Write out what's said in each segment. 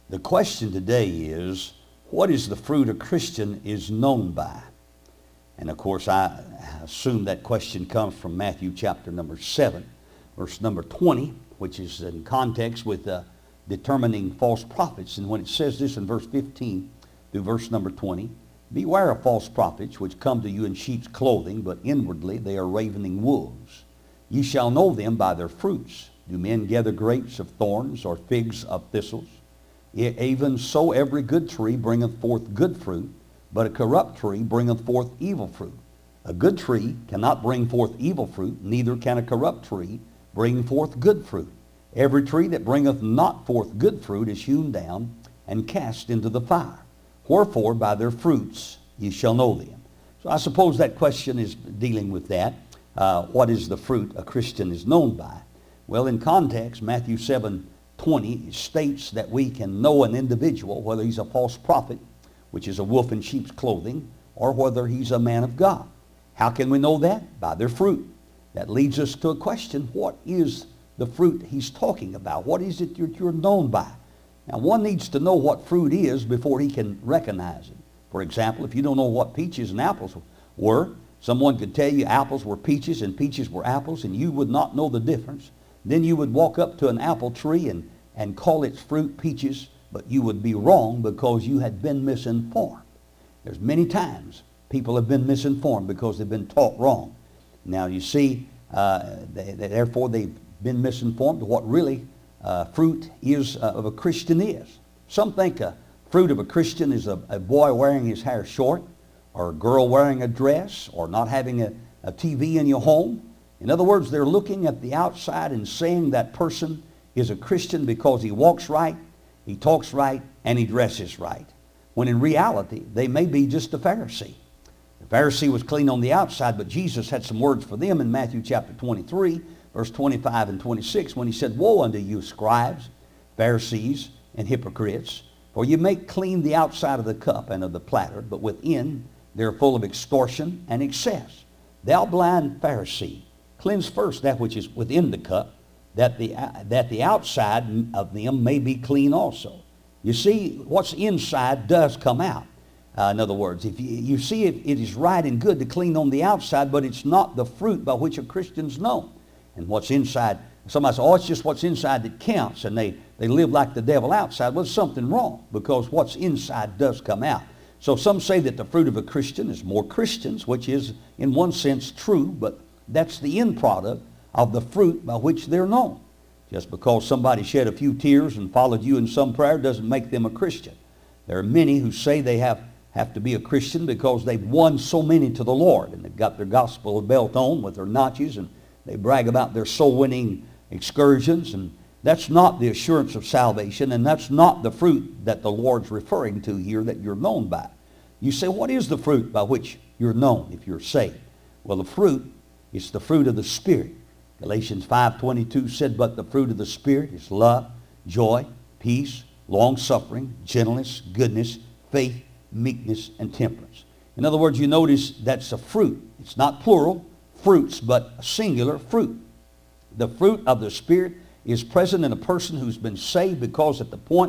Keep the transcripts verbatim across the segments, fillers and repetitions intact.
The question today is, what is the fruit a Christian is known by? And of course, I assume that question comes from Matthew chapter number seven, verse number twenty, which is in context with uh, determining false prophets. And when it says this in verse fifteen through verse number twenty, beware of false prophets, which come to you in sheep's clothing, but inwardly they are ravening wolves. Ye shall know them by their fruits. Do men gather grapes of thorns, or figs of thistles? Even so every good tree bringeth forth good fruit, but a corrupt tree bringeth forth evil fruit. A good tree cannot bring forth evil fruit, neither can a corrupt tree bring forth good fruit. Every tree that bringeth not forth good fruit is hewn down and cast into the fire. Wherefore by their fruits ye shall know them. So I suppose that question is dealing with that. Uh, what is the fruit a Christian is known by? Well, in context, Matthew seven twenty states that we can know an individual, whether he's a false prophet, which is a wolf in sheep's clothing, or whether he's a man of God. How can we know that? By their fruit. That leads us to a question: what is the fruit he's talking about? What is it that you're known by? Now, one needs to know what fruit is before he can recognize it. For example, if you don't know what peaches and apples were, someone could tell you apples were peaches and peaches were apples, and you would not know the difference. Then you would walk up to an apple tree and, and call its fruit peaches, but you would be wrong because you had been misinformed. There's many times people have been misinformed because they've been taught wrong. Now you see, uh, they, they, therefore they've been misinformed of what really uh, fruit is uh, of a Christian is. Some think a fruit of a Christian is a, a boy wearing his hair short, or a girl wearing a dress, or not having a, a T V in your home. In other words, they're looking at the outside and saying that person is a Christian because he walks right, he talks right, and he dresses right. When in reality, they may be just a Pharisee. The Pharisee was clean on the outside, but Jesus had some words for them in Matthew chapter twenty-three, verse twenty-five and twenty-six, when he said, Woe unto you, scribes, Pharisees, and hypocrites, for you make clean the outside of the cup and of the platter, but within they're full of extortion and excess. Thou blind Pharisee, cleanse first that which is within the cup, that the, uh, that the outside of them may be clean also. You see, what's inside does come out. Uh, in other words, if you, you see if it is right and good to clean on the outside, but it's not the fruit by which a Christian's known. And what's inside, somebody says, oh, it's just what's inside that counts, and they, they live like the devil outside. Well, there's something wrong, because what's inside does come out. So some say that the fruit of a Christian is more Christians, which is in one sense true, but that's the end product of the fruit by which they're known. Just because somebody shed a few tears and followed you in some prayer doesn't make them a Christian. There are many who say they have, have to be a Christian because they've won so many to the Lord, and they've got their gospel belt on with their notches, and they brag about their soul-winning excursions, and that's not the assurance of salvation, and that's not the fruit that the Lord's referring to here that you're known by. You say, what is the fruit by which you're known if you're saved? Well, the fruit is the fruit of the Spirit. Galatians five twenty-two said, but the fruit of the Spirit is love, joy, peace, long-suffering, gentleness, goodness, faith, meekness, and temperance. In other words, you notice that's a fruit. It's not plural fruits, but a singular fruit. The fruit of the Spirit is present in a person who's been saved, because at the point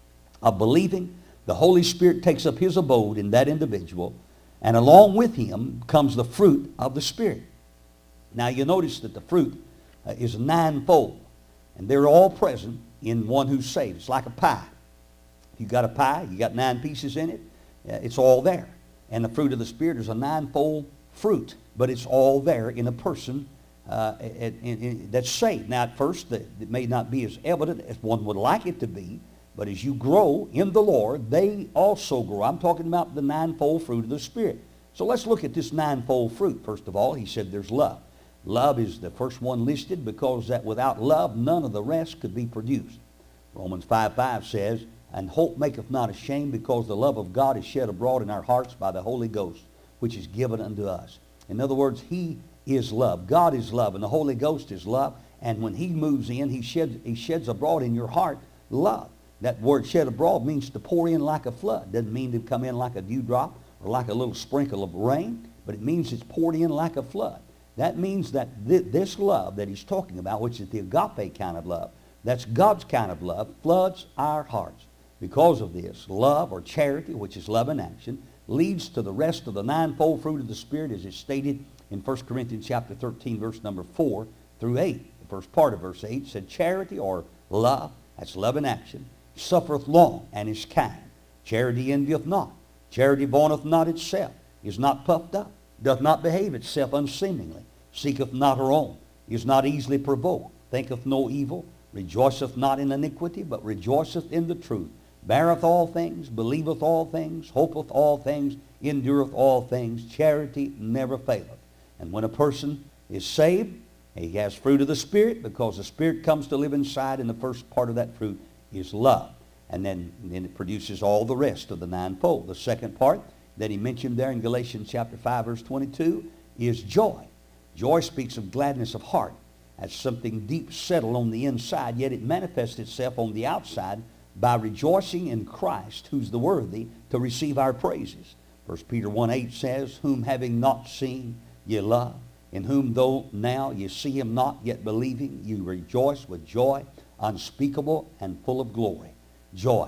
of believing, the Holy Spirit takes up his abode in that individual, and along with him comes the fruit of the Spirit. Now you notice that the fruit uh, is ninefold, and they're all present in one who's saved. It's like a pie. If you got a pie, you got nine pieces in it, uh, it's all there. And the fruit of the Spirit is a ninefold fruit, but it's all there in a person uh, in, in, that's saved. Now at first, the, it may not be as evident as one would like it to be, but as you grow in the Lord, they also grow. I'm talking about the ninefold fruit of the Spirit. So let's look at this ninefold fruit. First of all, he said there's love. Love is the first one listed, because that without love, none of the rest could be produced. Romans five five says, and hope maketh not ashamed, because the love of God is shed abroad in our hearts by the Holy Ghost, which is given unto us. In other words, he is love. God is love, and the Holy Ghost is love. And when he moves in, he sheds, he sheds abroad in your heart love. That word shed abroad means to pour in like a flood. Doesn't mean to come in like a dewdrop or like a little sprinkle of rain, but it means it's poured in like a flood. That means that th this love that he's talking about, which is the agape kind of love, that's God's kind of love, floods our hearts. Because of this, love or charity, which is love in action, leads to the rest of the ninefold fruit of the Spirit as is stated in First Corinthians chapter thirteen, verse number four through eight. The first part of verse eight said, charity or love, that's love in action, suffereth long and is kind. Charity envieth not. Charity vaunteth not itself, is not puffed up, doth not behave itself unseemingly, seeketh not her own, is not easily provoked, thinketh no evil, rejoiceth not in iniquity, but rejoiceth in the truth, beareth all things, believeth all things, hopeth all things, endureth all things. Charity never faileth. And when a person is saved, he has fruit of the Spirit, because the Spirit comes to live inside, and the first part of that fruit is love. And then, then it produces all the rest of the ninefold. The second part that he mentioned there in Galatians chapter five, verse twenty-two, is joy. Joy speaks of gladness of heart. That's something deep settled on the inside, yet it manifests itself on the outside by rejoicing in Christ, who's the worthy to receive our praises. First Peter one eight says, whom having not seen ye love, in whom though now ye see him not, yet believing, you rejoice with joy unspeakable and full of glory. Joy.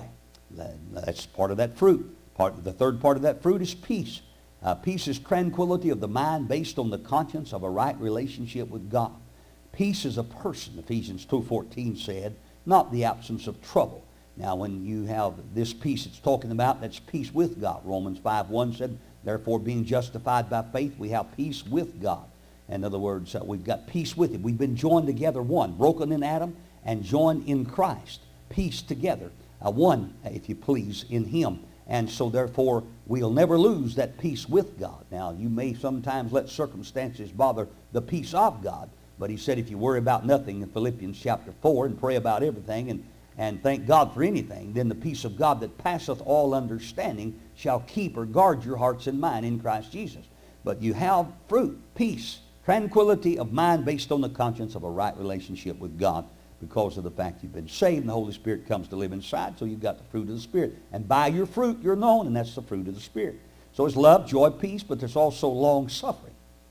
That's part of that fruit. Part, the third part of that fruit is peace. Uh, peace is tranquility of the mind based on the conscience of a right relationship with God. Peace is a person, Ephesians two fourteen said, not the absence of trouble. Now, when you have this peace it's talking about, that's peace with God. Romans five one said, therefore, being justified by faith, we have peace with God. In other words, uh, we've got peace with him. We've been joined together, one, broken in Adam and joined in Christ. Peace together, uh, one, if you please, in him. And so, therefore, we'll never lose that peace with God. Now, you may sometimes let circumstances bother the peace of God, but he said if you worry about nothing in Philippians chapter four and pray about everything and and thank God for anything, then the peace of God that passeth all understanding shall keep or guard your hearts and mind in Christ Jesus. But you have fruit, peace, tranquility of mind based on the conscience of a right relationship with God because of the fact you've been saved and the Holy Spirit comes to live inside, so you've got the fruit of the Spirit. And by your fruit you're known, and that's the fruit of the Spirit. So it's love, joy, peace, but there's also long-suffering.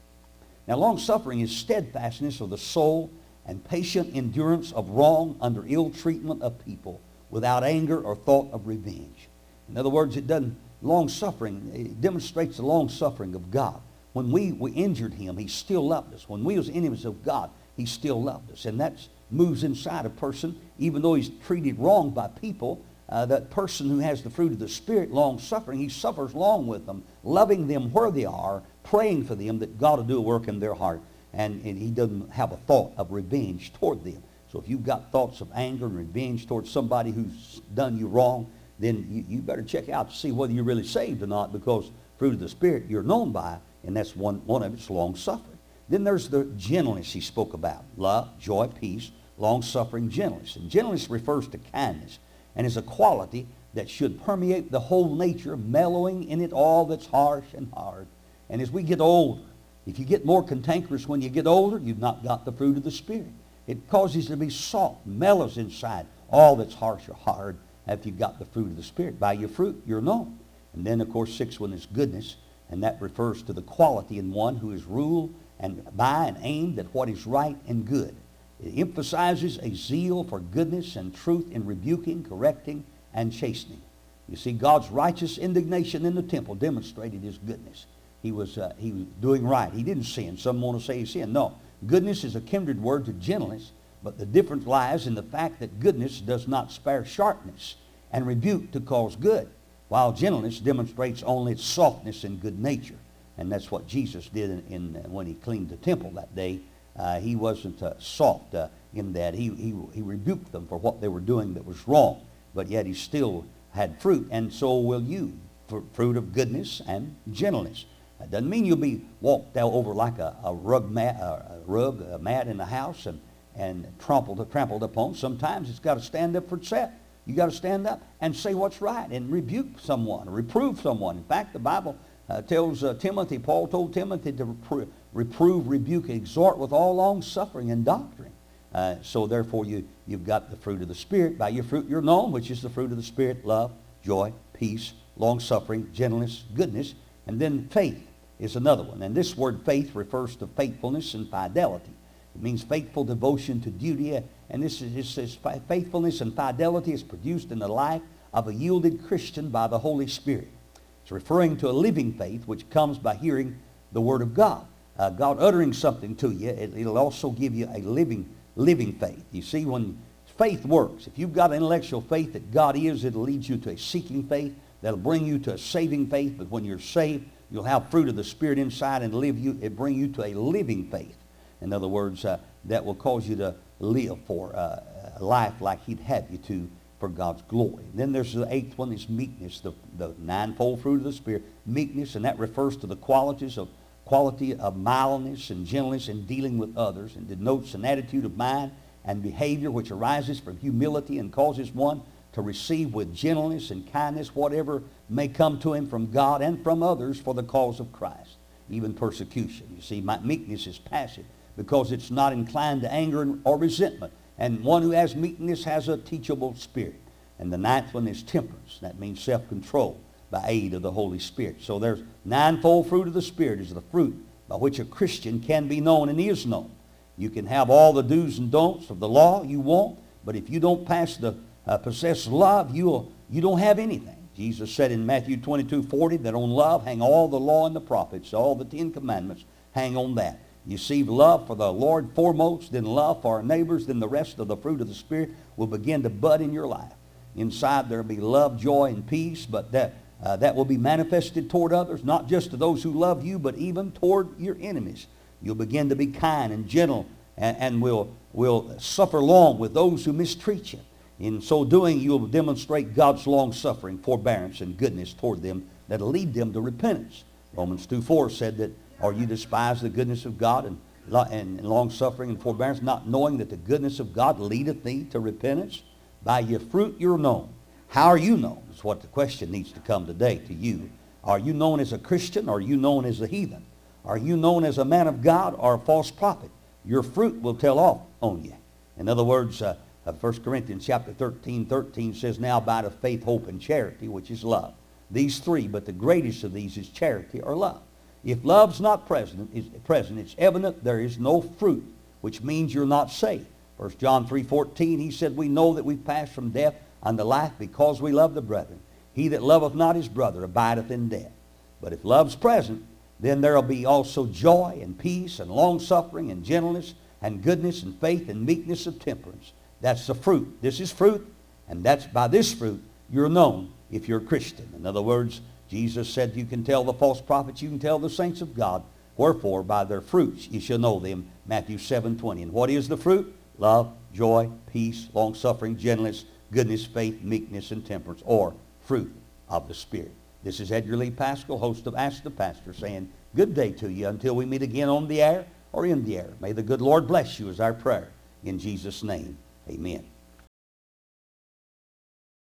Now, long-suffering is steadfastness of the soul and patient endurance of wrong under ill treatment of people without anger or thought of revenge. In other words, it doesn't, long-suffering, it demonstrates the long-suffering of God. When we, we injured him, he still loved us. When we was enemies of God, he still loved us. And that moves inside a person, even though he's treated wrong by people, uh, that person who has the fruit of the Spirit, long-suffering, he suffers long with them, loving them where they are, praying for them that God will do a work in their heart. And, and he doesn't have a thought of revenge toward them. So if you've got thoughts of anger and revenge towards somebody who's done you wrong, then you, you better check out to see whether you're really saved or not, because fruit of the Spirit you're known by, and that's one, one of it's long-suffering. Then there's the gentleness he spoke about. Love, joy, peace, long-suffering, gentleness. And gentleness refers to kindness and is a quality that should permeate the whole nature, mellowing in it all that's harsh and hard. And as we get older, if you get more cantankerous when you get older, you've not got the fruit of the Spirit. It causes you to be soft, mellows inside all that's harsh or hard after you've got the fruit of the Spirit. By your fruit, you're known. And then, of course, sixth one is goodness, and that refers to the quality in one who is ruled and by and aimed at what is right and good. It emphasizes a zeal for goodness and truth in rebuking, correcting, and chastening. You see, God's righteous indignation in the temple demonstrated his goodness. He was, uh, he was doing right. He didn't sin. Some want to say he sinned. No. Goodness is a kindred word to gentleness, but the difference lies in the fact that goodness does not spare sharpness and rebuke to cause good, while gentleness demonstrates only its softness and good nature. And that's what Jesus did in, in uh, when he cleaned the temple that day. Uh, he wasn't uh, soft uh, in that. He, he, he rebuked them for what they were doing that was wrong, but yet he still had fruit, and so will you, for fruit of goodness and gentleness. That doesn't mean you'll be walked over like a, a rug mat, a rug a mat in the house and, and trampled, trampled upon. Sometimes it's got to stand up for itself. You got to stand up and say what's right and rebuke someone, reprove someone. In fact, the Bible uh, tells uh, Timothy, Paul told Timothy to repro- reprove, rebuke, exhort with all long suffering and doctrine. Uh, so therefore you, you've got the fruit of the Spirit. By your fruit you're known, which is the fruit of the Spirit, love, joy, peace, long-suffering, gentleness, goodness. And then faith is another one. And this word faith refers to faithfulness and fidelity. It means faithful devotion to duty. And this is, it says faithfulness and fidelity is produced in the life of a yielded Christian by the Holy Spirit. It's referring to a living faith which comes by hearing the Word of God. Uh, God uttering something to you, it, it'll also give you a living, living faith. You see, when faith works, if you've got an intellectual faith that God is, it'll lead you to a seeking faith. That'll bring you to a saving faith. But when you're saved, you'll have fruit of the Spirit inside and live you. It bring you to a living faith. In other words, uh, that will cause you to live for uh, a life like He'd have you to for God's glory. And then there's the eighth one is meekness, the, the ninefold fruit of the Spirit. Meekness, and that refers to the qualities of quality of mildness and gentleness in dealing with others, and denotes an attitude of mind and behavior which arises from humility and causes one to receive with gentleness and kindness whatever may come to him from God and from others for the cause of Christ, even persecution. You see, my meekness is passive because it's not inclined to anger or resentment. And one who has meekness has a teachable spirit. And the ninth one is temperance. That means self-control by aid of the Holy Spirit. So there's ninefold fruit of the Spirit is the fruit by which a Christian can be known and is known. You can have all the do's and don'ts of the law you want, but if you don't pass the uh, possess love, you'll, you don't have anything. Jesus said in Matthew twenty-two forty that on love hang all the law and the prophets, all the Ten Commandments hang on that. You see love for the Lord foremost, then love for our neighbors, then the rest of the fruit of the Spirit will begin to bud in your life. Inside there will be love, joy, and peace, but that, uh, that will be manifested toward others, not just to those who love you, but even toward your enemies. You'll begin to be kind and gentle and, and will, will suffer long with those who mistreat you. In so doing, you'll demonstrate God's long-suffering, forbearance, and goodness toward them that will lead them to repentance. Romans two four said that, or you despise the goodness of God and, and, and long-suffering and forbearance, not knowing that the goodness of God leadeth thee to repentance? By your fruit you're known. How are you known? That's what the question needs to come today to you. Are you known as a Christian, or are you known as a heathen? Are you known as a man of God or a false prophet? Your fruit will tell off on you. In other words, uh, uh, First Corinthians chapter thirteen, thirteen says, now abideth faith, hope, and charity, which is love. These three, but the greatest of these is charity or love. If love's not present, is present, it's evident there is no fruit, which means you're not saved. First John three fourteen, he said, we know that we've passed from death unto life because we love the brethren. He that loveth not his brother abideth in death. But if love's present, then there will be also joy and peace and long-suffering and gentleness and goodness and faith and meekness and temperance. That's the fruit. This is fruit, and that's by this fruit you're known if you're a Christian. In other words, Jesus said you can tell the false prophets, you can tell the saints of God, wherefore by their fruits you shall know them, Matthew seven twenty. And what is the fruit? Love, joy, peace, long-suffering, gentleness, goodness, faith, meekness, and temperance, or fruit of the Spirit. This is Edgar Lee Pascal, host of Ask the Pastor, saying good day to you until we meet again on the air or in the air. May the good Lord bless you is our prayer. In Jesus' name, amen.